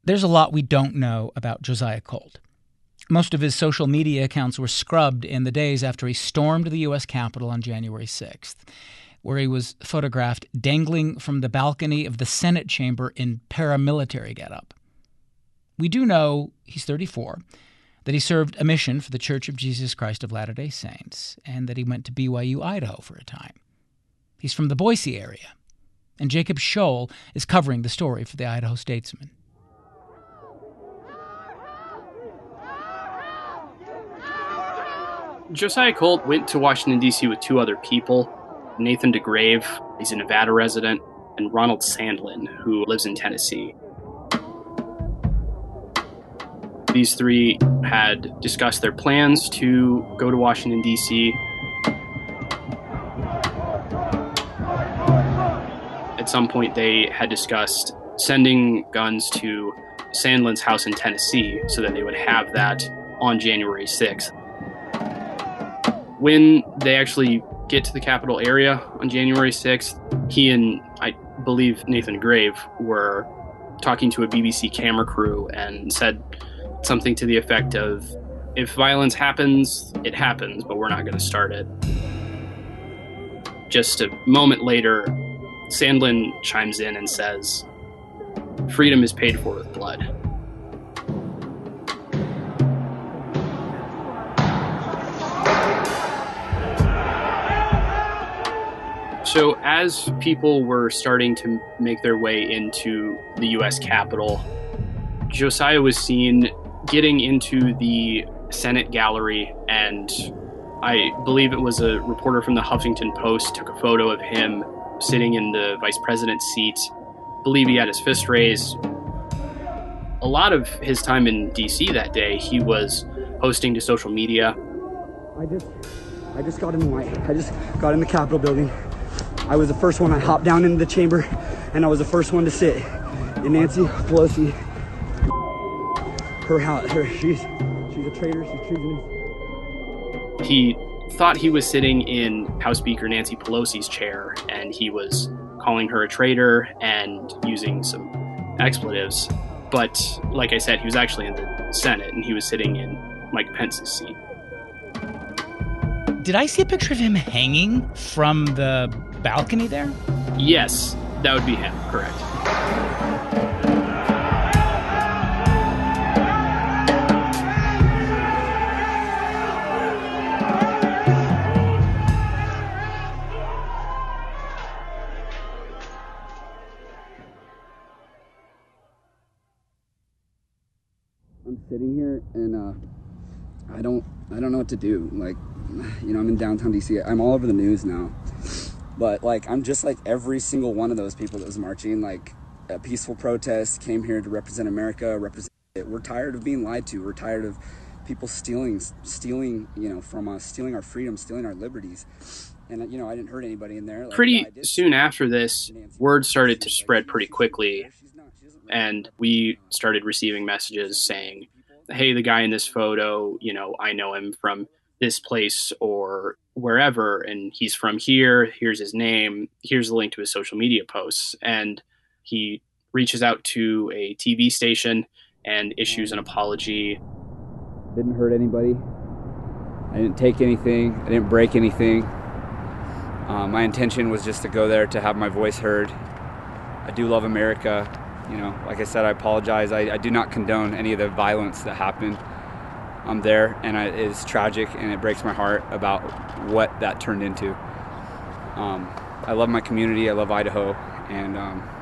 There's a lot we don't know about Josiah Colt. Most of his social media accounts were scrubbed in the days after he stormed the U.S. Capitol on January 6th, where he was photographed dangling from the balcony of the Senate chamber in paramilitary getup. We do know he's 34, that he served a mission for the Church of Jesus Christ of Latter-day Saints, and that he went to BYU, Idaho for a time. He's from the Boise area, and Jacob Scholl is covering the story for the Idaho Statesman. Josiah Colt went to Washington, D.C. with two other people, Nathan DeGrave, he's a Nevada resident, and Ronald Sandlin, who lives in Tennessee. These three had discussed their plans to go to Washington, D.C. At some point, they had discussed sending guns to Sandlin's house in Tennessee so that they would have that on January 6th. When they actually get to the Capitol area on January 6th, he and, I believe, Nathan DeGrave were talking to a BBC camera crew and said something to the effect of, if violence happens, it happens, but we're not going to start it. Just a moment later, Sandlin chimes in and says, "Freedom is paid for with blood." So as people were starting to make their way into the U.S. Capitol, Josiah was seen getting into the Senate gallery, and I believe it was a reporter from the Huffington Post took a photo of him sitting in the vice president's seat. I believe he had his fist raised. A lot of his time in D.C. that day, he was posting to social media. I just got in the Capitol building. I was the first one. I hopped down into the chamber, and I was the first one to sit in Nancy Pelosi. She's a traitor. She's treasonous. He thought he was sitting in House Speaker Nancy Pelosi's chair, and he was calling her a traitor and using some expletives. But like I said, he was actually in the Senate, and he was sitting in Mike Pence's seat. Did I see a picture of him hanging from the balcony there? Yes, that would be him, correct. I'm sitting here and I don't know what to do. Like, you know, I'm in downtown DC. I'm all over the news now. But like, I'm just like every single one of those people that was marching, like a peaceful protest, came here to represent America, represent it. We're tired of being lied to. We're tired of people stealing, you know, from us, stealing our freedom, stealing our liberties. And, you know, I didn't hurt anybody in there. Like, pretty soon after this, word started to spread pretty quickly. And we started receiving messages saying, hey, the guy in this photo, you know, I know him from this place or wherever, and he's from here. Here's his name. Here's the link to his social media posts. And he reaches out to a TV station and issues an apology. Didn't hurt anybody. I didn't take anything. I didn't break anything. My intention was just to go there to have my voice heard. I do love America. You know, like I said, I apologize. I do not condone any of the violence that happened there, and it is tragic, and it breaks my heart about what that turned into. I love my community. I love Idaho, and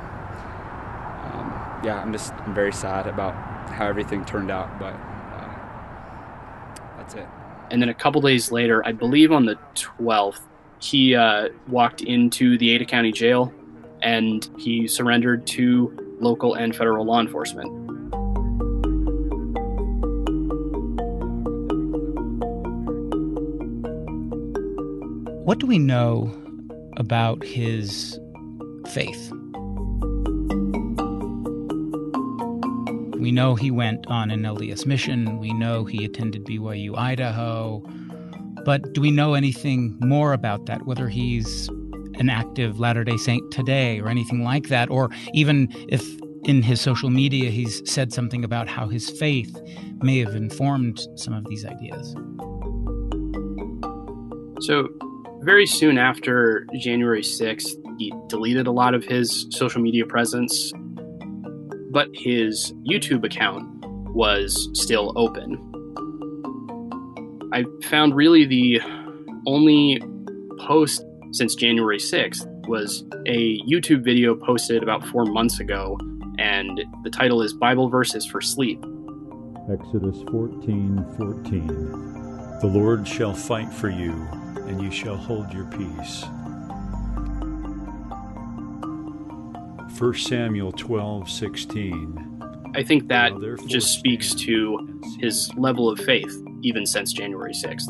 yeah, I'm very sad about how everything turned out, but that's it. And then a couple days later, I believe on the 12th, he walked into the Ada County Jail, and he surrendered to local and federal law enforcement. What do we know about his faith? We know he went on an LDS mission. We know he attended BYU, Idaho. But do we know anything more about that, whether he's an active Latter-day Saint today or anything like that, or even if in his social media, he's said something about how his faith may have informed some of these ideas. So very soon after January 6th, he deleted a lot of his social media presence, but his YouTube account was still open. I found really the only post since January 6th was a YouTube video posted about 4 months ago, and the title is Bible Verses for Sleep. Exodus 14:14. The Lord shall fight for you, and you shall hold your peace. 1 Samuel 12:16. I think that just speaks to his level of faith, even since January 6th.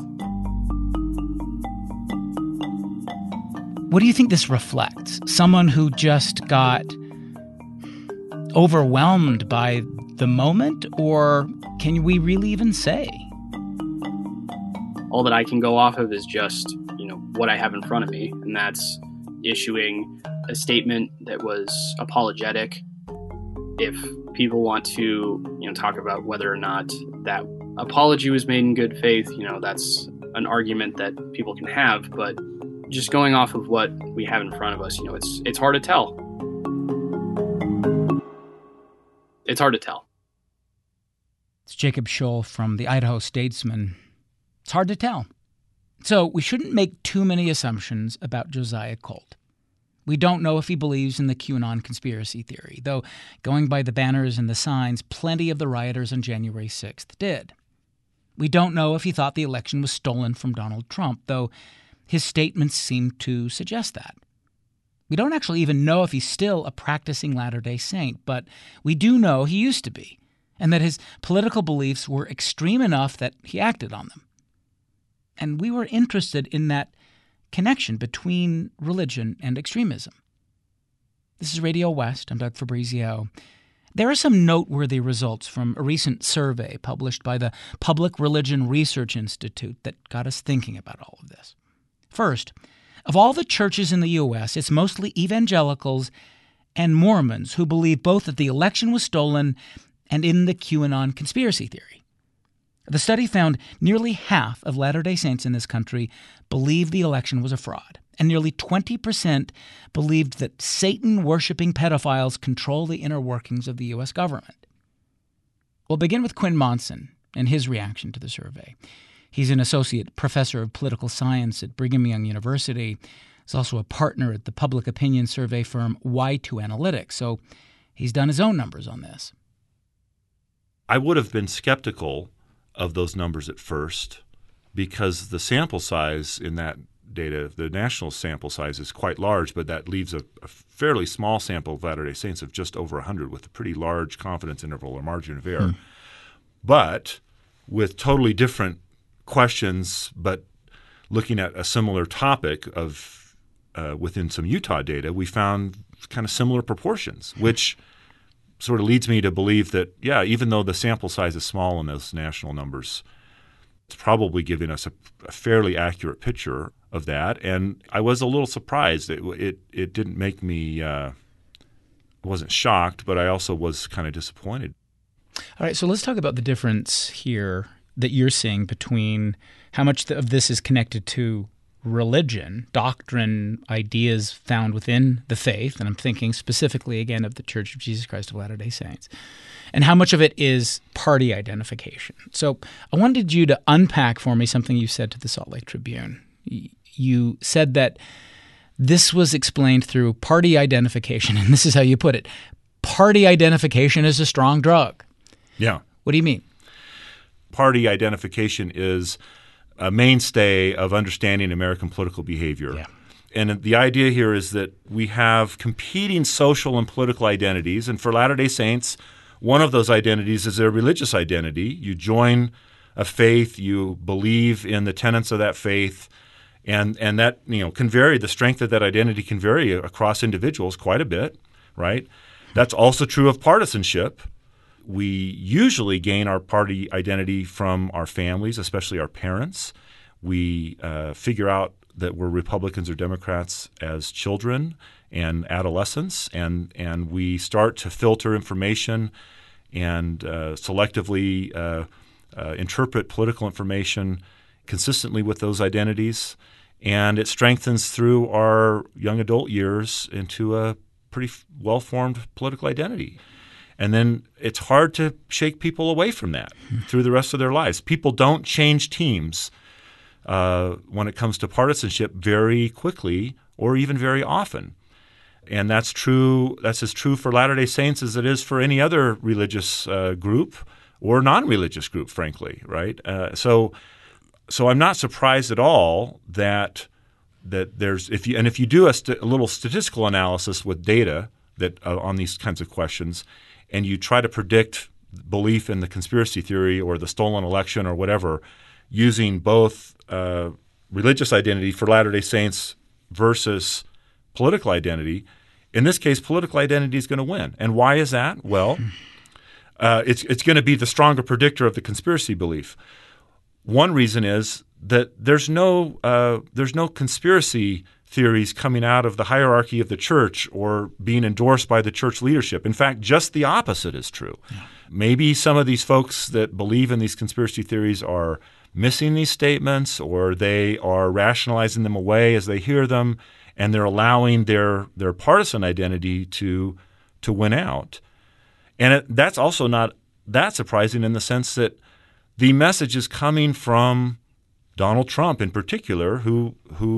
What do you think this reflects? Someone who just got overwhelmed by the moment, or can we really even say? All that I can go off of is just, what I have in front of me, and that's issuing a statement that was apologetic. If people want to, talk about whether or not that apology was made in good faith, that's an argument that people can have, but just going off of what we have in front of us, it's hard to tell. It's hard to tell. It's Jacob Scholl from the Idaho Statesman. It's hard to tell. So we shouldn't make too many assumptions about Josiah Colt. We don't know if he believes in the QAnon conspiracy theory, though going by the banners and the signs, plenty of the rioters on January 6th did. We don't know if he thought the election was stolen from Donald Trump, though his statements seem to suggest that. We don't actually even know if he's still a practicing Latter-day Saint, but we do know he used to be, and that his political beliefs were extreme enough that he acted on them. And we were interested in that connection between religion and extremism. This is Radio West. I'm Doug Fabrizio. There are some noteworthy results from a recent survey published by the Public Religion Research Institute that got us thinking about all of this. First, of all the churches in the U.S., it's mostly evangelicals and Mormons who believe both that the election was stolen and in the QAnon conspiracy theory. The study found nearly half of Latter-day Saints in this country believed the election was a fraud, and nearly 20% believed that Satan-worshipping pedophiles control the inner workings of the U.S. government. We'll begin with Quinn Monson and his reaction to the survey. He's an associate professor of political science at Brigham Young University. He's also a partner at the public opinion survey firm Y2 Analytics, so he's done his own numbers on this. I would have been skeptical of those numbers at first because the sample size in that data, the national sample size is quite large, but that leaves a fairly small sample of Latter-day Saints of just over 100 with a pretty large confidence interval or margin of error. But with totally different questions, but looking at a similar topic of within some Utah data, we found kind of similar proportions, which sort of leads me to believe that, even though the sample size is small in those national numbers, it's probably giving us a fairly accurate picture of that. And I was a little surprised. It didn't make me I wasn't shocked, but I also was kind of disappointed. All right, so let's talk about the difference here that you're seeing between how much of this is connected to religion, doctrine, ideas found within the faith, and I'm thinking specifically again of the Church of Jesus Christ of Latter-day Saints, and how much of it is party identification. So I wanted you to unpack for me something you said to the Salt Lake Tribune. You said that this was explained through party identification, and this is how you put it. Party identification is a strong drug. Yeah. What do you mean? Party identification is a mainstay of understanding American political behavior. Yeah. And the idea here is that we have competing social and political identities. And for Latter-day Saints, one of those identities is their religious identity. You join a faith, you believe in the tenets of that faith, and that can vary. The strength of that identity can vary across individuals quite a bit, right? That's also true of partisanship. We usually gain our party identity from our families, especially our parents. We figure out that were Republicans or Democrats as children and adolescents, and we start to filter information and selectively interpret political information consistently with those identities, and it strengthens through our young adult years into a pretty well-formed political identity. And then it's hard to shake people away from that through the rest of their lives. People don't change teams when it comes to partisanship very quickly or even very often. And that's true. That's as true for Latter-day Saints as it is for any other religious group or non-religious group, frankly, right? So I'm not surprised at all that there's if you do a little statistical analysis with data that on these kinds of questions, and you try to predict belief in the conspiracy theory or the stolen election or whatever, using both religious identity for Latter-day Saints versus political identity, in this case, political identity is going to win. And why is that? Well, it's going to be the stronger predictor of the conspiracy belief. One reason is that there's no conspiracy theories coming out of the hierarchy of the church or being endorsed by the church leadership. In fact, just the opposite is true. Yeah. Maybe some of these folks that believe in these conspiracy theories are missing these statements, or they are rationalizing them away as they hear them, and they're allowing their partisan identity to win out. And that's also not that surprising in the sense that the message is coming from Donald Trump in particular, who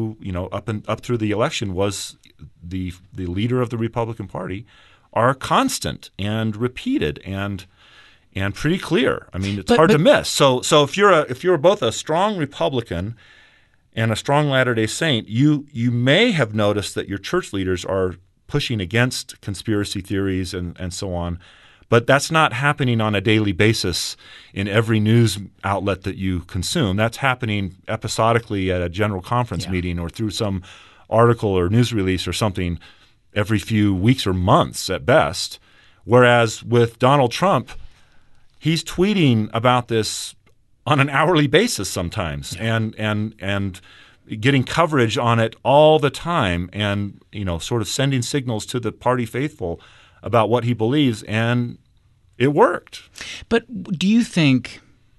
up through the election was the leader of the Republican Party, are constant and repeated and pretty clear. I mean, it's hard to miss. So if you're both a strong Republican and a strong Latter-day Saint, you may have noticed that your church leaders are pushing against conspiracy theories and so on. But that's not happening on a daily basis in every news outlet that you consume. That's happening episodically at a general conference meeting or through some article or news release or something every few weeks or months at best. Whereas with Donald Trump, he's tweeting about this on an hourly basis sometimes and getting coverage on it all the time and sort of sending signals to the party faithful about what he believes, and it worked. But do you think,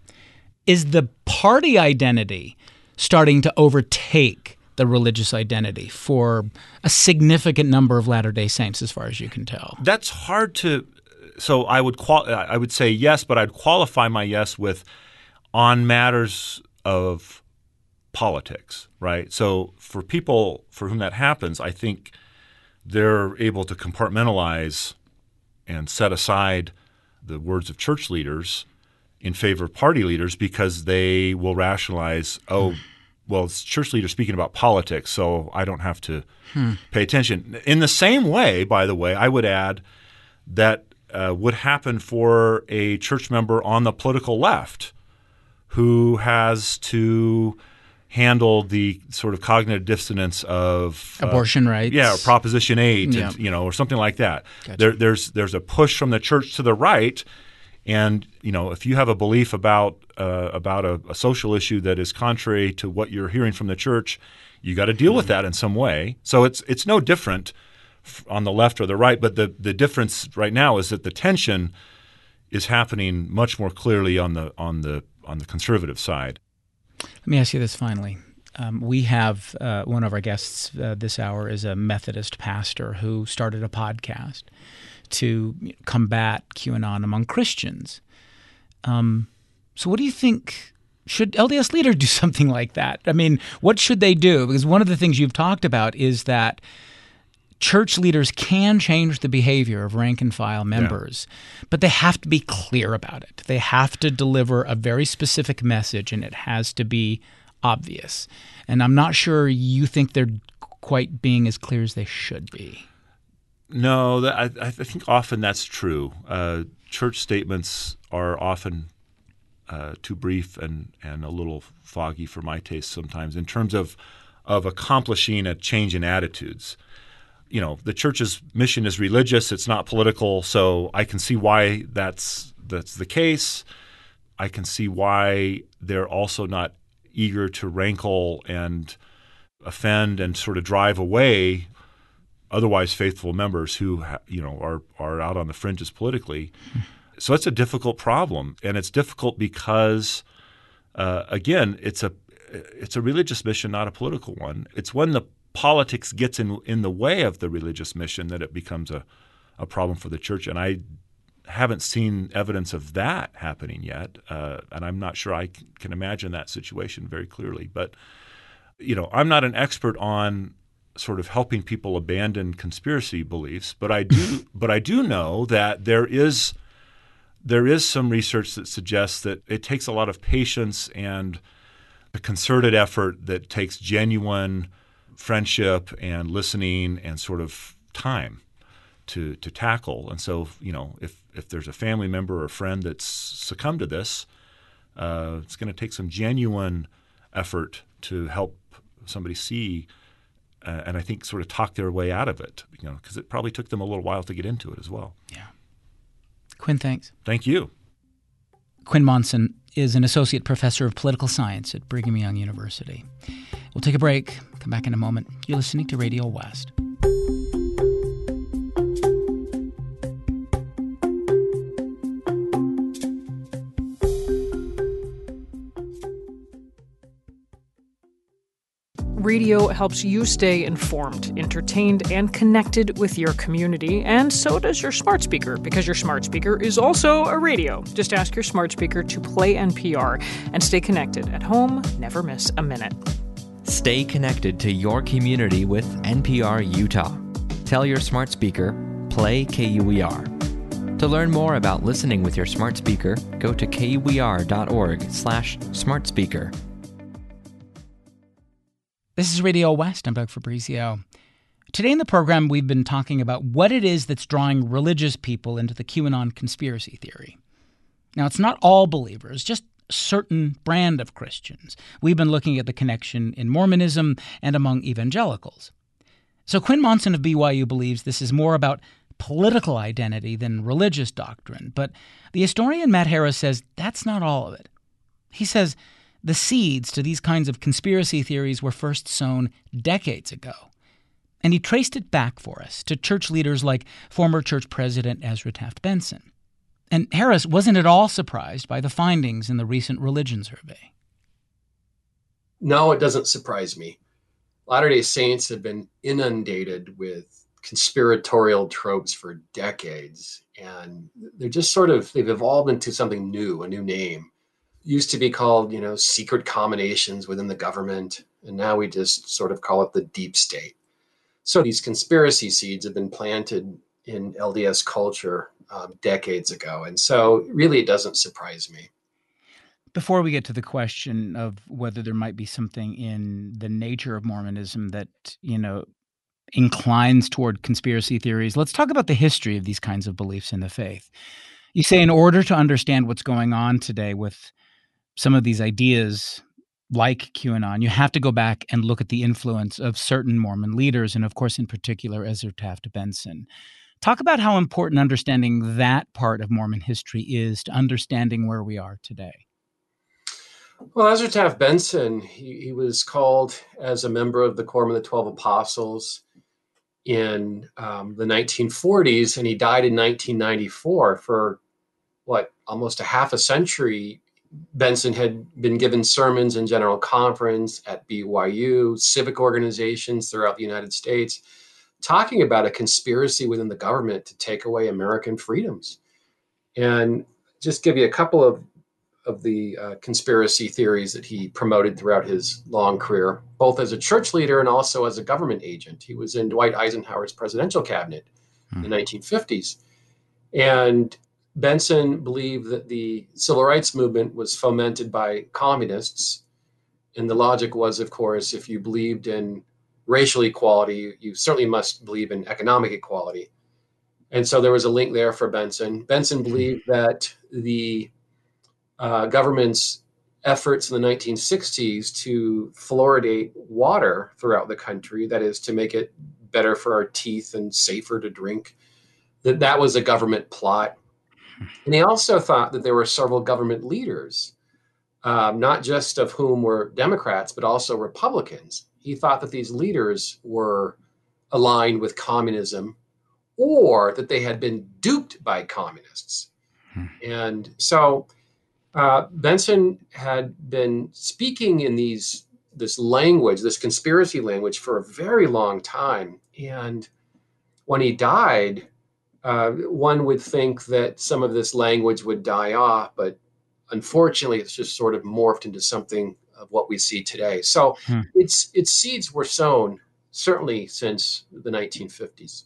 is the party identity starting to overtake the religious identity for a significant number of Latter-day Saints, as far as you can tell? That's hard to – so I would say yes, but I'd qualify my yes with on matters of politics, right? So for people for whom that happens, I think – they're able to compartmentalize and set aside the words of church leaders in favor of party leaders because they will rationalize, it's church leaders speaking about politics, so I don't have to pay attention. In the same way, by the way, I would add that would happen for a church member on the political left who has to handle the sort of cognitive dissonance of abortion rights, or Proposition 8, and, or something like that. Gotcha. There's a push from the church to the right, and if you have a belief about a social issue that is contrary to what you're hearing from the church, you got to deal with that in some way. So it's no different on the left or the right, but the difference right now is that the tension is happening much more clearly on the conservative side. Let me ask you this finally. We have one of our guests this hour is a Methodist pastor who started a podcast to combat QAnon among Christians. So what do you think? Should LDS leaders do something like that? I mean, what should they do? Because one of the things you've talked about is that church leaders can change the behavior of rank-and-file members, but they have to be clear about it. They have to deliver a very specific message, and it has to be obvious. And I'm not sure you think they're quite being as clear as they should be. No, I think often that's true. Church statements are often too brief and a little foggy for my taste sometimes in terms of accomplishing a change in attitudes. The church's mission is religious; it's not political. So I can see why that's the case. I can see why they're also not eager to rankle and offend and sort of drive away otherwise faithful members who are out on the fringes politically. So it's a difficult problem, and it's difficult because again, it's a religious mission, not a political one. It's when the politics gets in the way of the religious mission that it becomes a problem for the church. And I haven't seen evidence of that happening yet, and I'm not sure I can imagine that situation very clearly. But I'm not an expert on sort of helping people abandon conspiracy beliefs, but I do know that there is some research that suggests that it takes a lot of patience and a concerted effort that takes genuine friendship and listening and sort of time to tackle. And so, if there's a family member or a friend that's succumbed to this, it's going to take some genuine effort to help somebody see and I think sort of talk their way out of it, because it probably took them a little while to get into it as well. Yeah. Quinn, thanks. Thank you. Quinn Monson is an associate professor of political science at Brigham Young University. We'll take a break, come back in a moment. You're listening to Radio West. Radio helps you stay informed, entertained, and connected with your community, and so does your smart speaker, because your smart speaker is also a radio. Just ask your smart speaker to play NPR and stay connected at home, never miss a minute. Stay connected to your community with NPR Utah. Tell your smart speaker, play KUER. To learn more about listening with your smart speaker, go to kuer.org/smartspeaker. This is Radio West. I'm Doug Fabrizio. Today in the program, we've been talking about what it is that's drawing religious people into the QAnon conspiracy theory. Now, it's not all believers, just a certain brand of Christians. We've been looking at the connection in Mormonism and among evangelicals. So Quinn Monson of BYU believes this is more about political identity than religious doctrine. But the historian Matt Harris says that's not all of it. He says the seeds to these kinds of conspiracy theories were first sown decades ago. And he traced it back for us to church leaders like former church president Ezra Taft Benson. And Harris wasn't at all surprised by the findings in the recent religion survey. No, it doesn't surprise me. Latter-day Saints have been inundated with conspiratorial tropes for decades. And they're just they've evolved into something new, a new name. Used to be called, secret combinations within the government. And now we just sort of call it the deep state. So these conspiracy seeds have been planted in LDS culture decades ago. And so really it doesn't surprise me. Before we get to the question of whether there might be something in the nature of Mormonism that, inclines toward conspiracy theories, let's talk about the history of these kinds of beliefs in the faith. You say in order to understand what's going on today with some of these ideas like QAnon, you have to go back and look at the influence of certain Mormon leaders, and of course, in particular, Ezra Taft Benson. Talk about how important understanding that part of Mormon history is to understanding where we are today. Well, Ezra Taft Benson, he was called as a member of the Quorum of the 12 Apostles in the 1940s, and he died in 1994. For almost a half a century, Benson had been given sermons in General Conference at BYU, civic organizations throughout the United States, talking about a conspiracy within the government to take away American freedoms. And just give you a couple of the conspiracy theories that he promoted throughout his long career, both as a church leader and also as a government agent. He was in Dwight Eisenhower's presidential cabinet in the 1950s. And Benson believed that the civil rights movement was fomented by communists. And the logic was, of course, if you believed in racial equality, you certainly must believe in economic equality. And so there was a link there for Benson. Benson believed that the government's efforts in the 1960s to fluoridate water throughout the country, that is, to make it better for our teeth and safer to drink, that was a government plot. And he also thought that there were several government leaders, not just of whom were Democrats, but also Republicans. He thought that these leaders were aligned with communism or that they had been duped by communists. And so Benson had been speaking in this language, this conspiracy language, for a very long time. And when he died, one would think that some of this language would die off, but unfortunately, it's just sort of morphed into something of what we see today. So its seeds were sown certainly since the 1950s.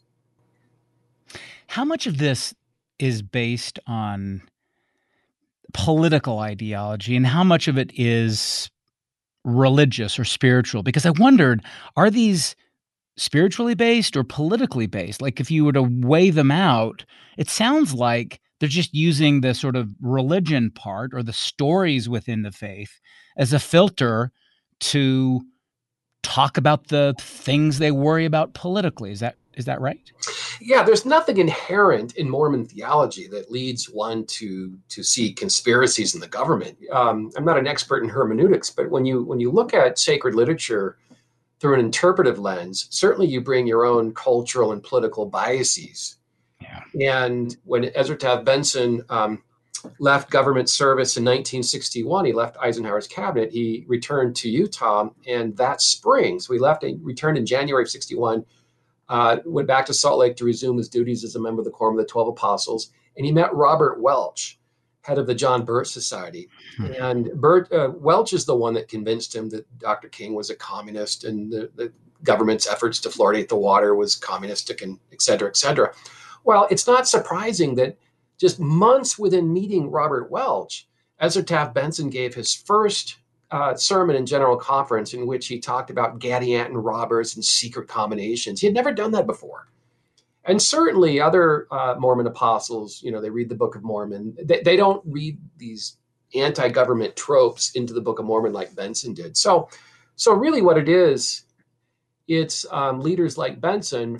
How much of this is based on political ideology and how much of it is religious or spiritual? Because I wondered, are these spiritually based or politically based? Like, if you were to weigh them out, it sounds like they're just using the sort of religion part or the stories within the faith as a filter to talk about the things they worry about politically. Is that right? Yeah, there's nothing inherent in Mormon theology that leads one to see conspiracies in the government. I'm not an expert in hermeneutics, but when you look at sacred literature through an interpretive lens, certainly you bring your own cultural and political biases. Yeah. And when Ezra Taft Benson left government service in 1961, he left Eisenhower's cabinet, he returned to Utah, and that spring, so he returned in January of 61, went back to Salt Lake to resume his duties as a member of the Quorum of the 12 Apostles, and he met Robert Welch, head of the John Birch Society. And Welch is the one that convinced him that Dr. King was a communist and the government's efforts to fluoridate the water was communistic, and et cetera, et cetera. Well, it's not surprising that just months within meeting Robert Welch, Ezra Taft Benson gave his first sermon in General Conference in which he talked about Gadianton robbers and secret combinations. He had never done that before. And certainly other Mormon apostles, they read the Book of Mormon. They don't read these anti-government tropes into the Book of Mormon like Benson did. So really what it is, it's leaders like Benson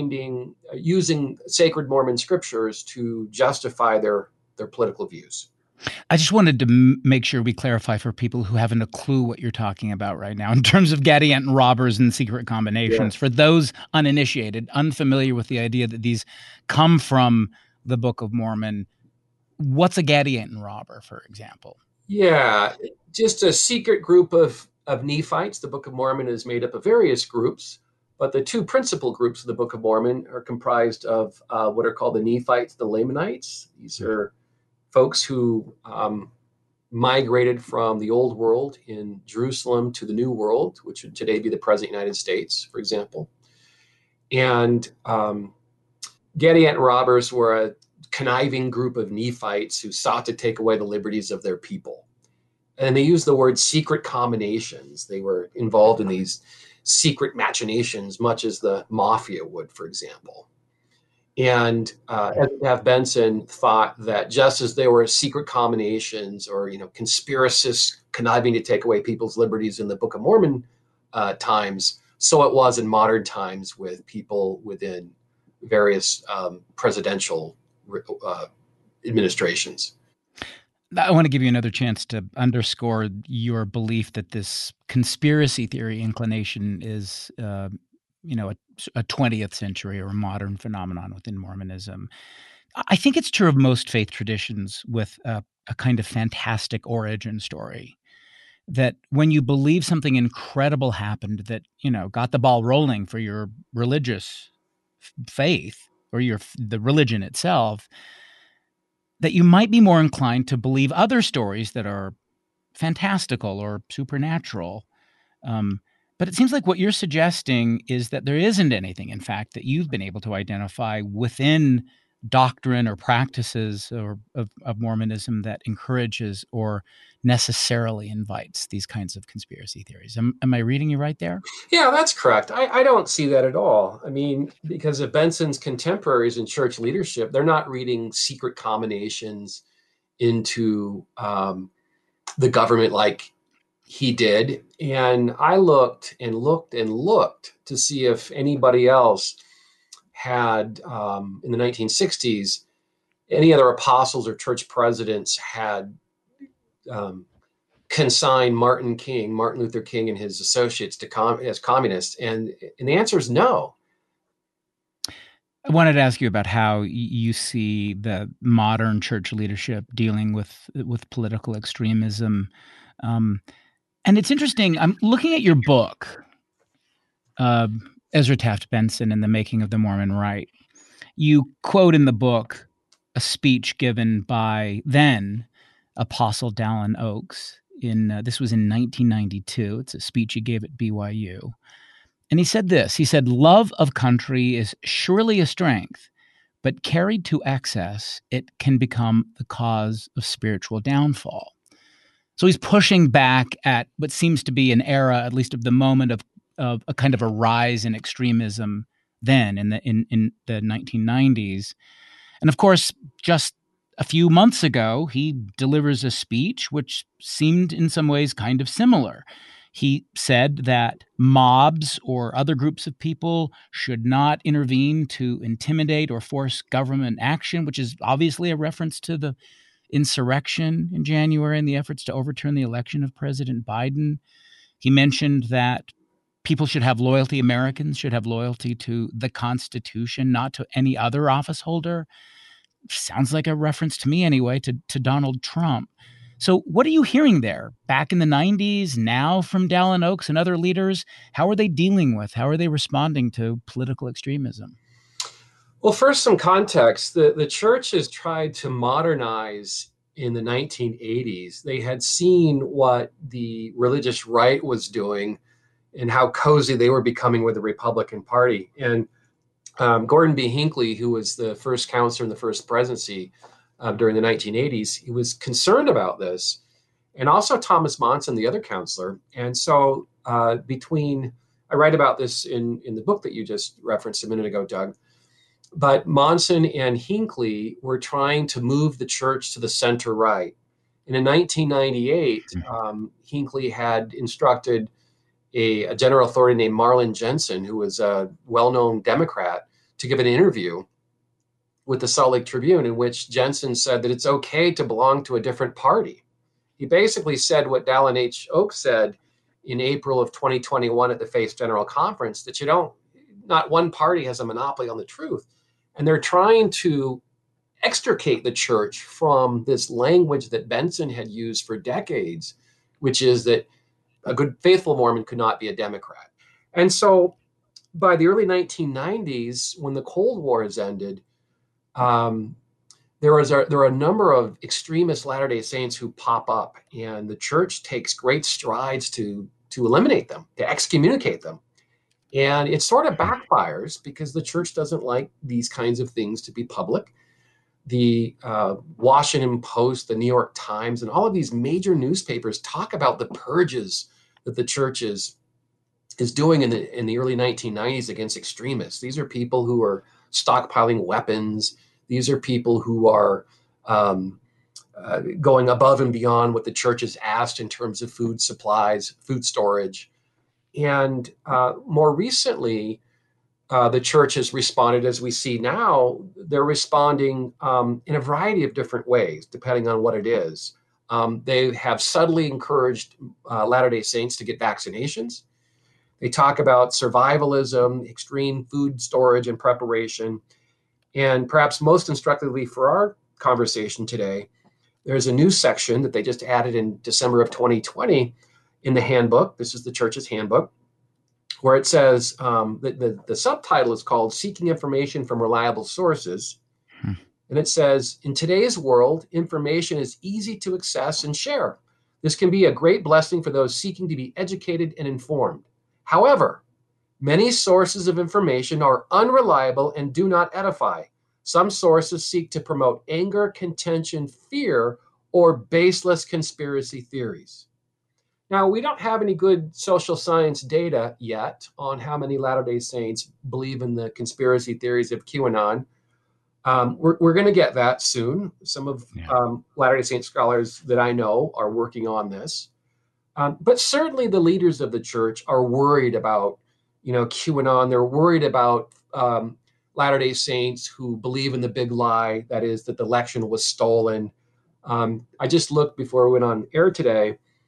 using sacred Mormon scriptures to justify their political views. I just wanted to make sure we clarify for people who haven't a clue what you're talking about right now in terms of Gadianton robbers and secret combinations. Yeah. For those uninitiated, unfamiliar with the idea that these come from the Book of Mormon, what's a Gadianton robber, for example? Yeah, just a secret group of Nephites. The Book of Mormon is made up of various groups, but the two principal groups of the Book of Mormon are comprised of what are called the Nephites, the Lamanites. These are folks who migrated from the old world in Jerusalem to the new world, which would today be the present United States, for example. And Gadianton robbers were a conniving group of Nephites who sought to take away the liberties of their people. And they used the word secret combinations. They were involved in these secret machinations, much as the mafia would, for example. And Ezra Taft Benson thought that just as there were secret combinations or, conspiracists conniving to take away people's liberties in the Book of Mormon times, so it was in modern times with people within various presidential administrations. I want to give you another chance to underscore your belief that this conspiracy theory inclination is a 20th century or a modern phenomenon within Mormonism. I think it's true of most faith traditions with a kind of fantastic origin story, that when you believe something incredible happened that, got the ball rolling for your religious faith or the religion itself, that you might be more inclined to believe other stories that are fantastical or supernatural. But it seems like what you're suggesting is that there isn't anything, in fact, that you've been able to identify within doctrine or practices of Mormonism that encourages or necessarily invites these kinds of conspiracy theories. Am I reading you right there? Yeah, that's correct. I don't see that at all. I mean, because of Benson's contemporaries in church leadership, they're not reading secret combinations into the government like he did. And I looked and looked and looked to see if anybody else had, in the 1960s, any other apostles or church presidents had consign Martin Luther King and his associates as communists? And the answer is no. I wanted to ask you about how you see the modern church leadership dealing with political extremism. And it's interesting. I'm looking at your book, Ezra Taft Benson and the Making of the Mormon Right. You quote in the book a speech given by then Apostle Dallin Oaks. This was in 1992. It's a speech he gave at BYU. And he said this. He said, "Love of country is surely a strength, but carried to excess, it can become the cause of spiritual downfall." So he's pushing back at what seems to be an era, at least of the moment, of a kind of a rise in extremism then in the 1990s. And of course, just a few months ago, he delivers a speech which seemed in some ways kind of similar. He said that mobs or other groups of people should not intervene to intimidate or force government action, which is obviously a reference to the insurrection in January and the efforts to overturn the election of President Biden. He mentioned that people should have loyalty, Americans should have loyalty to the Constitution, not to any other office holder. Sounds like a reference to me anyway, to Donald Trump. So what are you hearing there back in the 90s, now from Dallin Oaks and other leaders? How are they responding to political extremism? Well, first, some context. The church has tried to modernize in the 1980s. They had seen what the religious right was doing and how cozy they were becoming with the Republican Party. And Gordon B. Hinckley, who was the first counselor in the first presidency during the 1980s, he was concerned about this. And also Thomas Monson, the other counselor. And so I write about this in the book that you just referenced a minute ago, Doug. But Monson and Hinckley were trying to move the church to the center right. And in 1998, Hinckley had instructed a general authority named Marlin Jensen, who was a well-known Democrat, to give an interview with the Salt Lake Tribune, in which Jensen said that it's okay to belong to a different party. He basically said what Dallin H. Oaks said in April of 2021 at the Faith General Conference, that not one party has a monopoly on the truth. And they're trying to extricate the church from this language that Benson had used for decades, which is that a good faithful Mormon could not be a Democrat. And so by the early 1990s, when the Cold War has ended, there are a number of extremist Latter-day Saints who pop up, and the church takes great strides to eliminate them, to excommunicate them. And it sort of backfires because the church doesn't like these kinds of things to be public. The Washington Post, the New York Times, and all of these major newspapers talk about the purges that the church is doing in the early 1990s against extremists. These are people who are stockpiling weapons. These are people who are going above and beyond what the church has asked in terms of food supplies, food storage. And more recently, the church has responded, as we see now. They're responding in a variety of different ways, depending on what it is. They have subtly encouraged Latter-day Saints to get vaccinations. They talk about survivalism, extreme food storage and preparation. And perhaps most instructively for our conversation today, there's a new section that they just added in December of 2020 in the handbook. This is the church's handbook, where it says the subtitle is called Seeking Information from Reliable Sources. And it says, in today's world, information is easy to access and share. This can be a great blessing for those seeking to be educated and informed. However, many sources of information are unreliable and do not edify. Some sources seek to promote anger, contention, fear, or baseless conspiracy theories. Now, we don't have any good social science data yet on how many Latter-day Saints believe in the conspiracy theories of QAnon. We're going to get that soon. Some of Latter-day Saint scholars that I know are working on this. But certainly the leaders of the church are worried about, QAnon. They're worried about Latter-day Saints who believe in the big lie, that is, that the election was stolen. I just looked before we went on air today.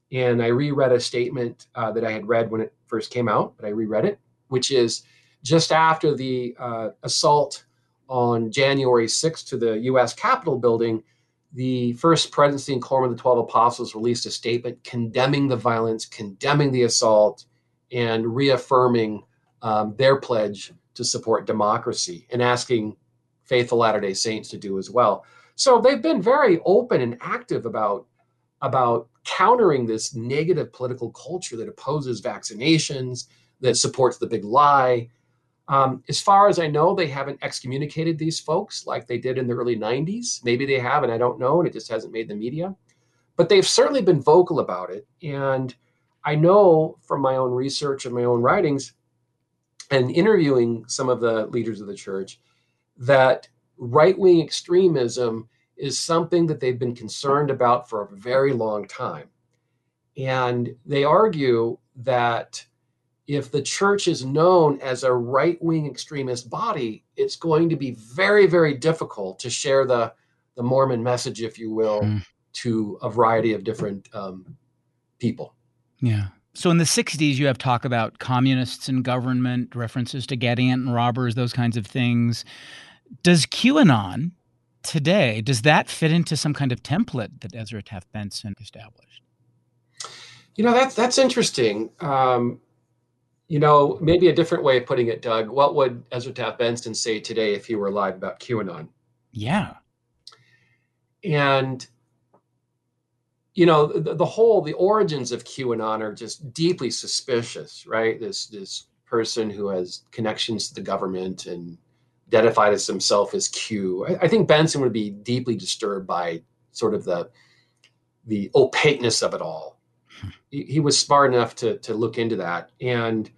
And I reread a statement that I had read when it first came out, but I reread it, which is just after the assault on January 6th to the U.S. Capitol building, the First Presidency and Quorum of the 12 Apostles released a statement condemning the violence, condemning the assault, and reaffirming their pledge to support democracy and asking faithful Latter-day Saints to do as well. So they've been very open and active about countering this negative political culture that opposes vaccinations, that supports the big lie. As far as I know, they haven't excommunicated these folks like they did in the early 90s. Maybe they have, and I don't know, and it just hasn't made the media. But they've certainly been vocal about it. And I know from my own research and my own writings and interviewing some of the leaders of the church that right-wing extremism is something that they've been concerned about for a very long time. And they argue that if the church is known as a right-wing extremist body, it's going to be very, very difficult to share the Mormon message, if you will, to a variety of different people. Yeah. So in the 60s, you have talk about communists in government, references to Getty and robbers, those kinds of things. Does QAnon today, does that fit into some kind of template that Ezra Taft Benson established? That's interesting. Maybe a different way of putting it, Doug. What would Ezra Taft Benson say today if he were alive about QAnon? Yeah. And, the origins of QAnon are just deeply suspicious, right? This person who has connections to the government and identified as himself as Q. I think Benson would be deeply disturbed by sort of the opaqueness of it all. He was smart enough to look into that. And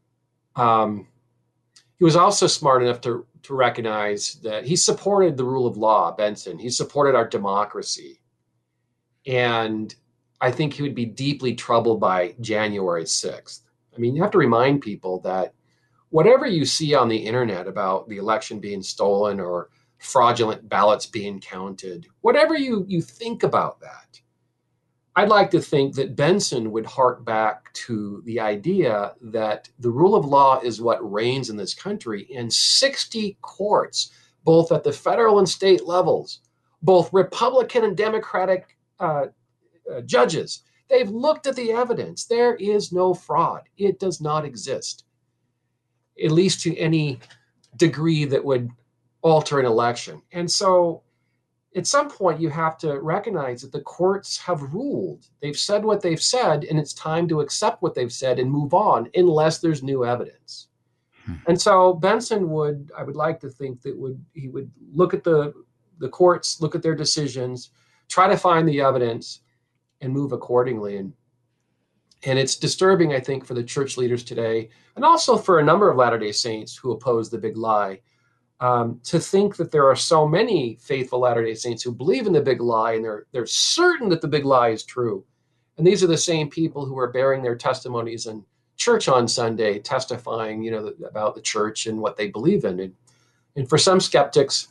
he was also smart enough to recognize that he supported the rule of law, Benson. He supported our democracy. And I think he would be deeply troubled by January 6th. I mean, you have to remind people that whatever you see on the internet about the election being stolen or fraudulent ballots being counted, whatever you think about that, I'd like to think that Benson would hark back to the idea that the rule of law is what reigns in this country, and 60 courts, both at the federal and state levels, both Republican and Democratic judges, they've looked at the evidence. There is no fraud. It does not exist, at least to any degree that would alter an election. And so at some point, you have to recognize that the courts have ruled. They've said what they've said, and it's time to accept what they've said and move on unless there's new evidence. And so Benson I would like to think that he would look at the courts, look at their decisions, try to find the evidence, and move accordingly. And it's disturbing, I think, for the church leaders today, and also for a number of Latter-day Saints who oppose the big lie, to think that there are so many faithful Latter-day Saints who believe in the big lie, and they're certain that the big lie is true. And these are the same people who are bearing their testimonies in church on Sunday, testifying, about the church and what they believe in. And for some skeptics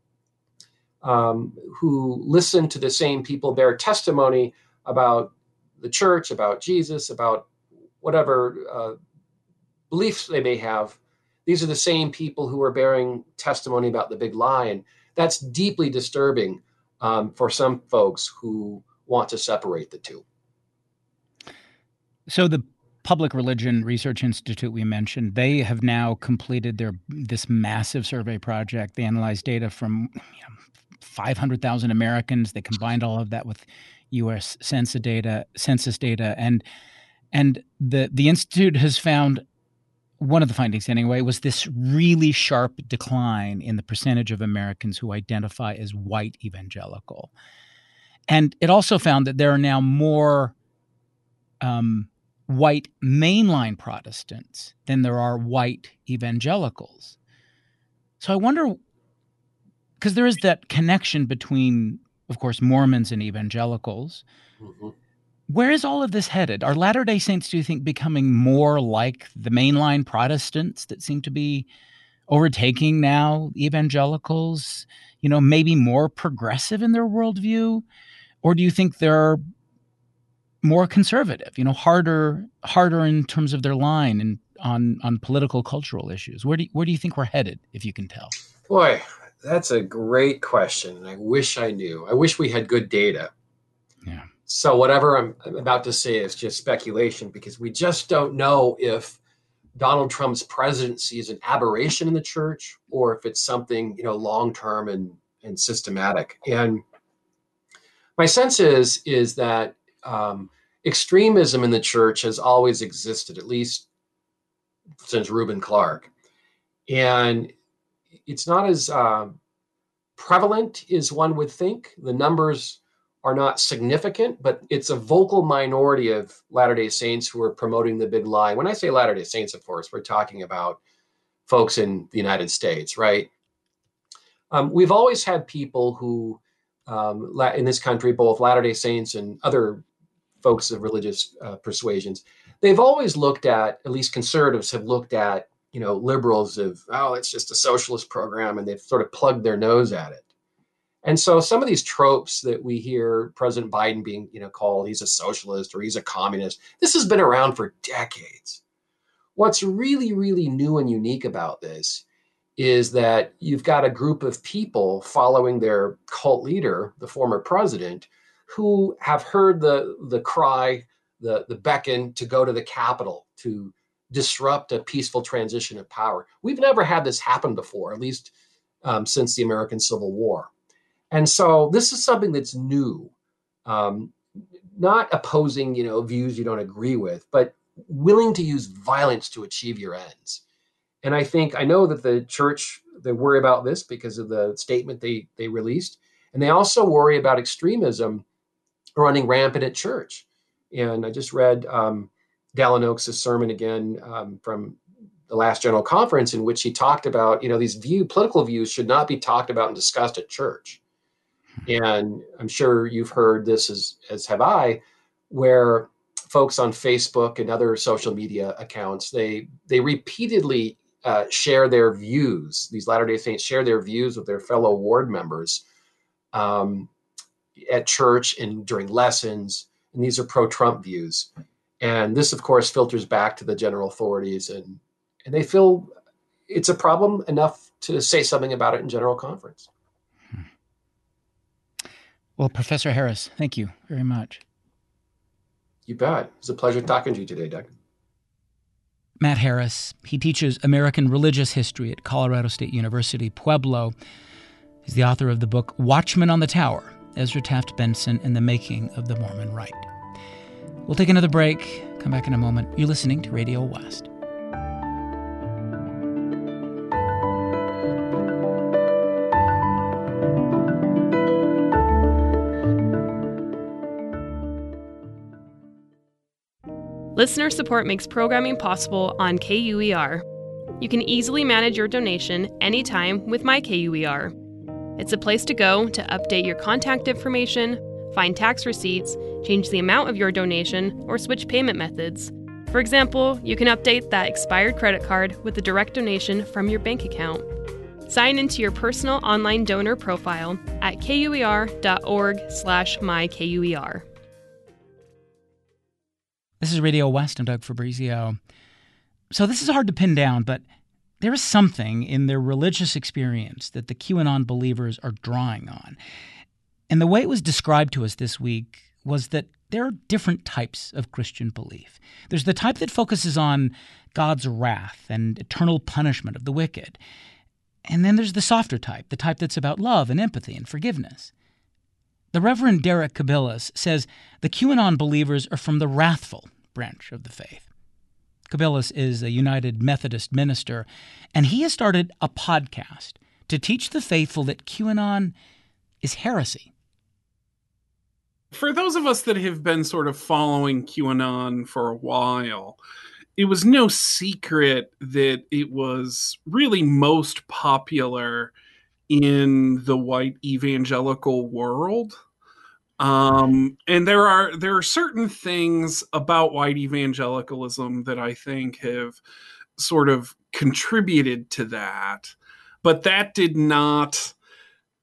who listen to the same people bear testimony about the church, about Jesus, about whatever beliefs they may have, these are the same people who are bearing testimony about the big lie. And that's deeply disturbing for some folks who want to separate the two. So the Public Religion Research Institute we mentioned, they have now completed this massive survey project. They analyzed data from 500,000 Americans. They combined all of that with U.S. census data, and the institute has found, one of the findings anyway, was this really sharp decline in the percentage of Americans who identify as white evangelical. And it also found that there are now more white mainline Protestants than there are white evangelicals. So I wonder, because there is that connection between, of course, Mormons and evangelicals. Mm-hmm. Where is all of this headed? Are Latter-day Saints, do you think, becoming more like the mainline Protestants that seem to be overtaking now evangelicals, maybe more progressive in their worldview? Or do you think there are more conservative, harder in terms of their line and on political, cultural issues? Where do you think we're headed, if you can tell? Boy, that's a great question. And I wish I knew. I wish we had good data. Yeah. So whatever I'm about to say is just speculation, because we just don't know if Donald Trump's presidency is an aberration in the church or if it's something, long-term and systematic. And my sense is that extremism in the church has always existed, at least since Reuben Clark. And it's not as prevalent as one would think. The numbers are not significant, but it's a vocal minority of Latter-day Saints who are promoting the big lie. When I say Latter-day Saints, of course, we're talking about folks in the United States, right? We've always had people who, in this country, both Latter-day Saints and other folks of religious persuasions, they've always looked at least conservatives have looked at, liberals of, it's just a socialist program, and they've sort of plugged their nose at it. And so some of these tropes that we hear President Biden being, called, he's a socialist or he's a communist, this has been around for decades. What's really, really new and unique about this is that you've got a group of people following their cult leader, the former president, who have heard the cry, the beckon to go to the Capitol to disrupt a peaceful transition of power. We've never had this happen before, at least since the American Civil War. And so this is something that's new, not opposing, views you don't agree with, but willing to use violence to achieve your ends. And I know that the church, they worry about this because of the statement they released. And they also worry about extremism running rampant at church. And I just read Dallin Oaks' sermon again from the last General Conference, in which he talked about, these political views should not be talked about and discussed at church. And I'm sure you've heard this as have I, where folks on Facebook and other social media accounts, they repeatedly share their views. These Latter-day Saints share their views with their fellow ward members at church and during lessons. And these are pro-Trump views. And this, of course, filters back to the general authorities. And they feel it's a problem enough to say something about it in General Conference. Well, Professor Harris, thank you very much. You bet. It was a pleasure talking to you today, Doug. Matt Harris, he teaches American religious history at Colorado State University, Pueblo. He's the author of the book Watchman on the Tower, Ezra Taft Benson and the Making of the Mormon Right. We'll take another break, come back in a moment. You're listening to Radio West. Listener support makes programming possible on KUER. You can easily manage your donation anytime with MyKUER. It's a place to go to update your contact information, find tax receipts, change the amount of your donation, or switch payment methods. For example, you can update that expired credit card with a direct donation from your bank account. Sign into your personal online donor profile at kuer.org/myKUER. This is Radio West. I'm Doug Fabrizio. So this is hard to pin down, but there is something in their religious experience that the QAnon believers are drawing on. And the way it was described to us this week was that there are different types of Christian belief. There's the type that focuses on God's wrath and eternal punishment of the wicked. And then there's the softer type, the type that's about love and empathy and forgiveness. The Reverend Derek Kabilas says the QAnon believers are from the wrathful branch of the faith. Kabilas is a United Methodist minister, and he has started a podcast to teach the faithful that QAnon is heresy. For those of us that have been sort of following QAnon for a while, it was no secret that it was really most popular in the white evangelical world. And there are certain things about white evangelicalism that I think have sort of contributed to that, but that did not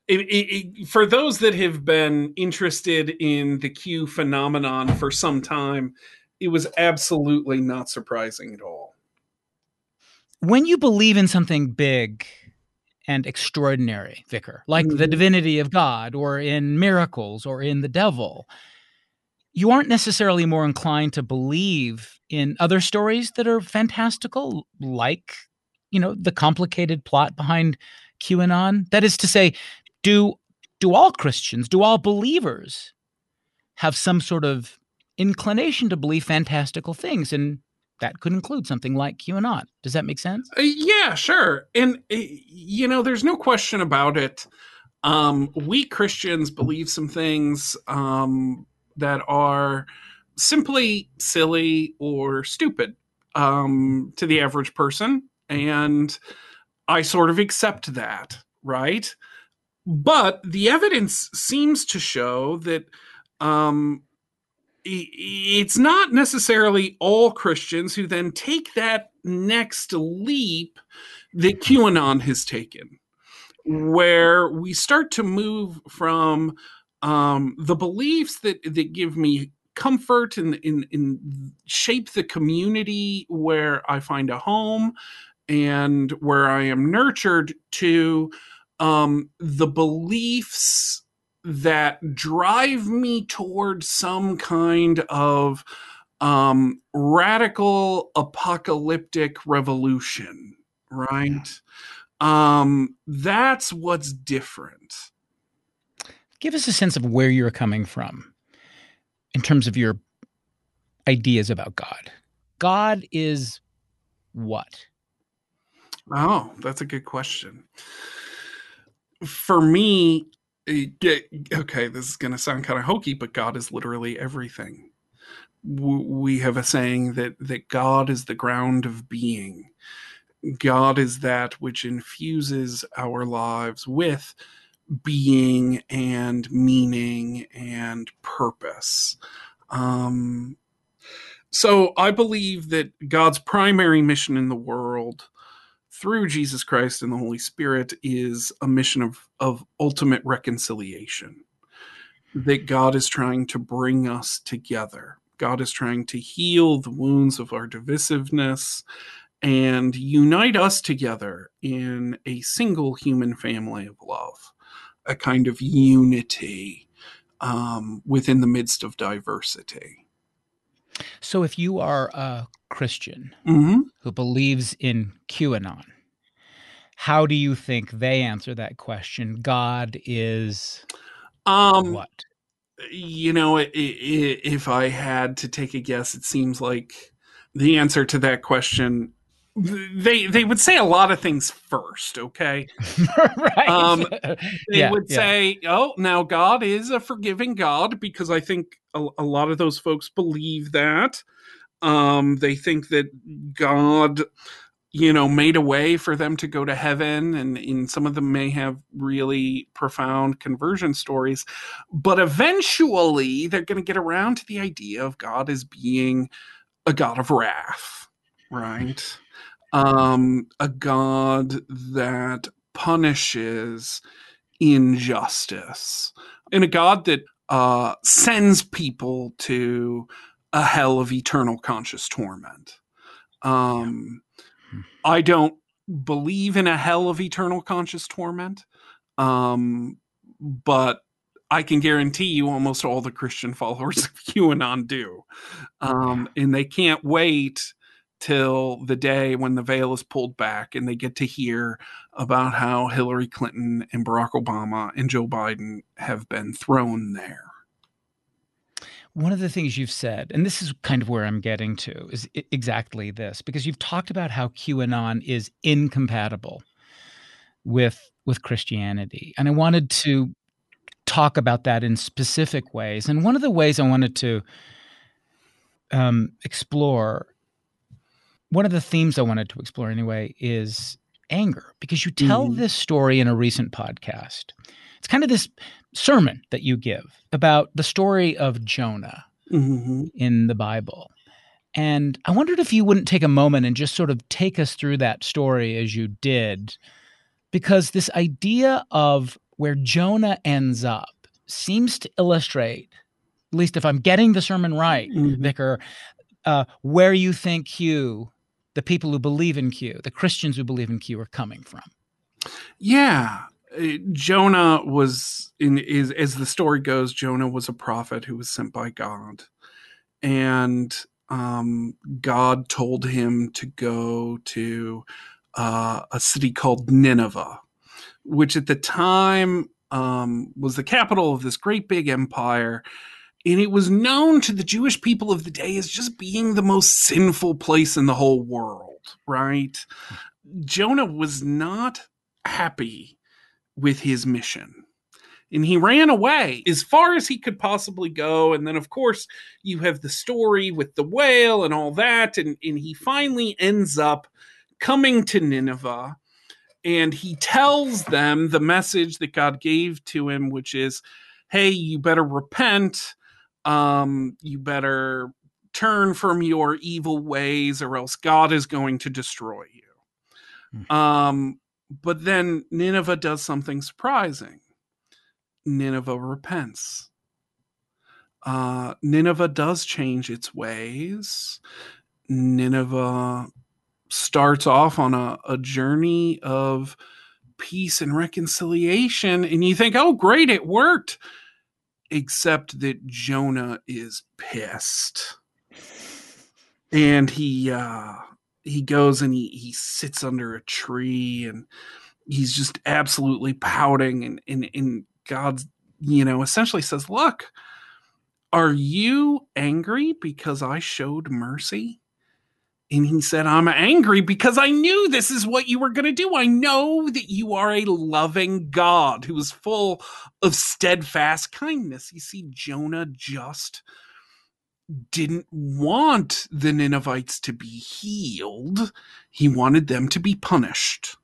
For those that have been interested in the Q phenomenon for some time, it was absolutely not surprising at all. When you believe in something big and extraordinary, Vicar, like the divinity of God or in miracles or in the devil, you aren't necessarily more inclined to believe in other stories that are fantastical, like, the complicated plot behind QAnon. That is to say, do all Christians, do all believers have some sort of inclination to believe fantastical things? And that could include something like QAnon. Does that make sense? Yeah, sure. And, there's no question about it. We Christians believe some things that are simply silly or stupid to the average person. And I sort of accept that, right? But the evidence seems to show that it's not necessarily all Christians who then take that next leap that QAnon has taken, where we start to move from the beliefs that give me comfort and shape the community where I find a home and where I am nurtured, to the beliefs that drive me towards some kind of radical apocalyptic revolution, right? That's what's different. Give us a sense of where you're coming from in terms of your ideas about God. God is what? Oh, that's a good question. For me, okay, this is going to sound kind of hokey, but God is literally everything. We have a saying that God is the ground of being. God is that which infuses our lives with being and meaning and purpose. So I believe that God's primary mission in the world through Jesus Christ and the Holy Spirit is a mission of ultimate reconciliation. That God is trying to bring us together. God is trying to heal the wounds of our divisiveness and unite us together in a single human family of love, a kind of unity within the midst of diversity. So if you are a Christian who believes in QAnon, how do you think they answer that question? God is what? If I had to take a guess, it seems like the answer to that question, they would say a lot of things first, okay? Right. They would say, oh, now God is a forgiving God, because I think a lot of those folks believe that. They think that God, made a way for them to go to heaven, and some of them may have really profound conversion stories. But eventually, they're going to get around to the idea of God as being a God of wrath, right? A God that punishes injustice, and a God that sends people to a hell of eternal conscious torment. I don't believe in a hell of eternal conscious torment, but I can guarantee you almost all the Christian followers of QAnon do. And they can't wait till the day when the veil is pulled back and they get to hear about how Hillary Clinton and Barack Obama and Joe Biden have been thrown there. One of the things you've said, and this is kind of where I'm getting to, is exactly this, because you've talked about how QAnon is incompatible with Christianity. And I wanted to talk about that in specific ways. And one of the ways I wanted to explore, one of the themes I wanted to explore anyway, is anger, because you tell this story in a recent podcast. It's kind of this sermon that you give about the story of Jonah in the Bible. And I wondered if you wouldn't take a moment and just sort of take us through that story as you did, because this idea of where Jonah ends up seems to illustrate, at least if I'm getting the sermon right, Vicar, where you think Q, the people who believe in Q, the Christians who believe in Q, are coming from. Yeah. Jonah was, as the story goes, Jonah was a prophet who was sent by God. And God told him to go to a city called Nineveh, which at the time was the capital of this great big empire. And it was known to the Jewish people of the day as just being the most sinful place in the whole world, right? Jonah was not happy with his mission. And he ran away as far as he could possibly go. And then, of course, you have the story with the whale and all that. And he finally ends up coming to Nineveh. And he tells them the message that God gave to him, which is, hey, you better repent. You better turn from your evil ways, or else God is going to destroy you. But then Nineveh does something surprising. Nineveh repents. Nineveh does change its ways. Nineveh starts off on a journey of peace and reconciliation, and you think, oh, great, it worked. Except that Jonah is pissed. And he goes and he sits under a tree, and he's just absolutely pouting, and God, essentially says, look, are you angry because I showed mercy? And he said, I'm angry because I knew this is what you were going to do. I know that you are a loving God who is full of steadfast kindness. You see, Jonah just didn't want the Ninevites to be healed. He wanted them to be punished.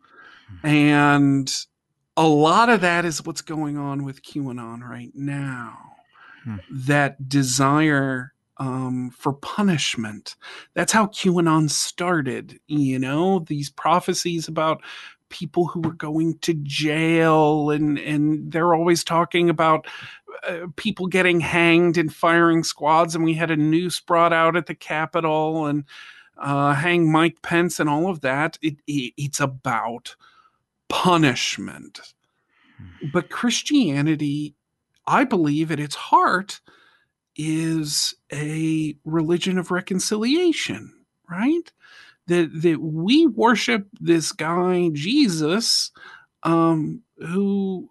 And a lot of that is what's going on with QAnon right now. That desire for punishment. That's how QAnon started. These prophecies about people who were going to jail, and they're always talking about people getting hanged and firing squads. And we had a noose brought out at the Capitol and hang Mike Pence and all of that. It's about punishment. But Christianity, I believe at its heart, is a religion of reconciliation, right? That we worship this guy, Jesus, who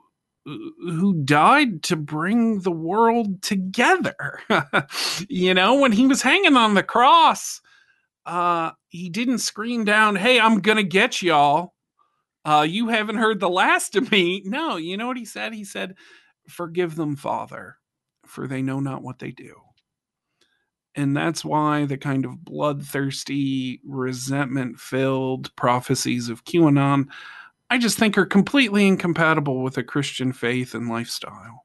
died to bring the world together. When he was hanging on the cross, he didn't scream down, hey, I'm going to get y'all. You haven't heard the last of me. No, you know what he said? He said, forgive them, Father, for they know not what they do. And that's why the kind of bloodthirsty, resentment-filled prophecies of QAnon, I just think are completely incompatible with a Christian faith and lifestyle.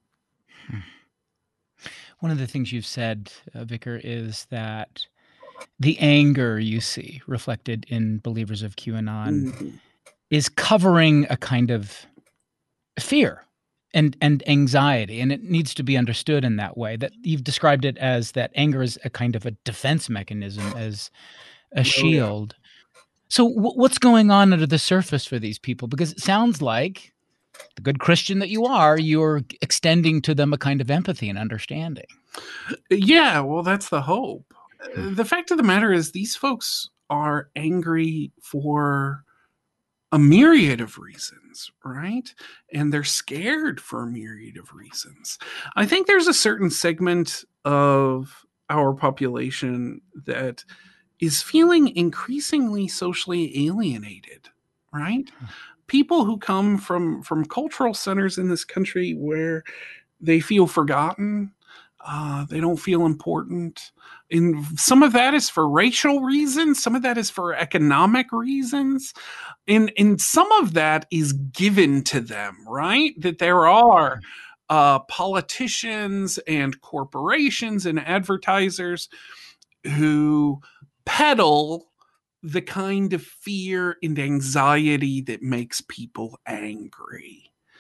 One of the things you've said, Vicar, is that the anger you see reflected in believers of QAnon is covering a kind of fear and anxiety, and it needs to be understood in that way. That you've described it as that anger is a kind of a defense mechanism, as a shield. So what's going on under the surface for these people? Because it sounds like, the good Christian that you are, you're extending to them a kind of empathy and understanding. Yeah, well, that's the hope. The fact of the matter is these folks are angry for a myriad of reasons, right? And they're scared for a myriad of reasons. I think there's a certain segment of our population that is feeling increasingly socially alienated, right? People who come from cultural centers in this country where they feel forgotten, they don't feel important. And some of that is for racial reasons. Some of that is for economic reasons. And some of that is given to them, right? That there are politicians and corporations and advertisers who peddle the kind of fear and anxiety that makes people angry.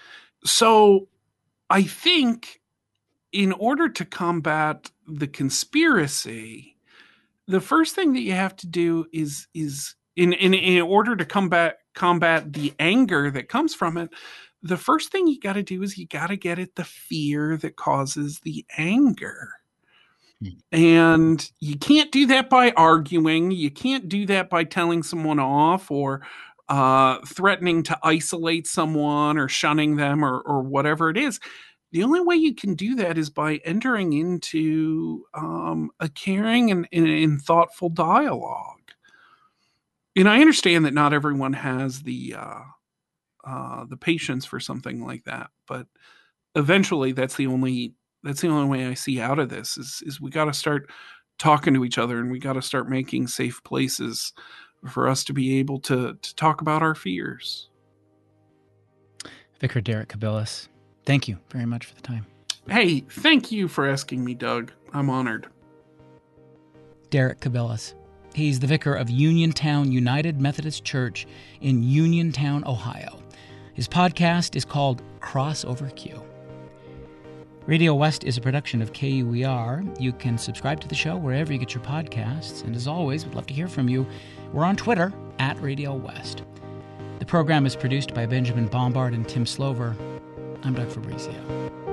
So I think in order to combat the conspiracy, the first thing that you have to do is in order to combat the anger that comes from it, the first thing you got to do is you got to get at the fear that causes the anger. And you can't do that by arguing. You can't do that by telling someone off or threatening to isolate someone or shunning them or whatever it is. The only way you can do that is by entering into a caring and thoughtful dialogue. And I understand that not everyone has the patience for something like that, but eventually that's the only way I see out of this is we got to start talking to each other, and we got to start making safe places for us to be able to talk about our fears. Vicar Derek Kubilas, thank you very much for the time. Hey, thank you for asking me, Doug. I'm honored. Derek Kubilas. He's the vicar of Uniontown United Methodist Church in Uniontown, Ohio. His podcast is called Crossover Q. Radio West is a production of KUER. You can subscribe to the show wherever you get your podcasts. And as always, we'd love to hear from you. We're on Twitter @Radio West. The program is produced by Benjamin Bombard and Tim Slover. I'm Doug Fabrizio.